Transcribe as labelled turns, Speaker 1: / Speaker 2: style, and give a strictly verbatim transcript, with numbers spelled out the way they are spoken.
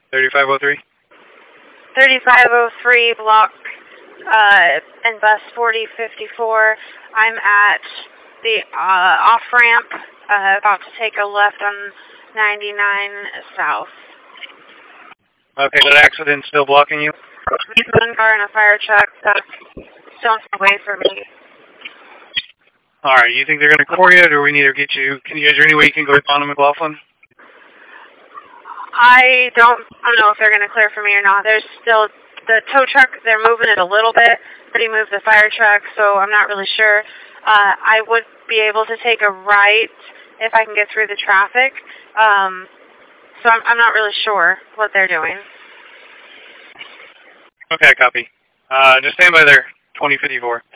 Speaker 1: thirty-five oh three?
Speaker 2: thirty-five oh three block uh, and bus forty fifty-four. I'm at the uh, off-ramp, uh, about to take a left on ninety-nine south.
Speaker 1: Okay, that accident still blocking you?
Speaker 2: One car and a fire truck that's stones away from me.
Speaker 1: Alright, you think they're going to clear you, or do we need to get you, can you, is there any way you can go to Bonham McLaughlin?
Speaker 2: I don't, I don't know if they're going to clear for me or not. There's still, the tow truck, they're moving it a little bit, but he moved the fire truck, so I'm not really sure. Uh, I would be able to take a right if I can get through the traffic. Um, so I'm, I'm not really sure what they're doing.
Speaker 1: Okay, copy. Uh, just stand by there, twenty fifty-four.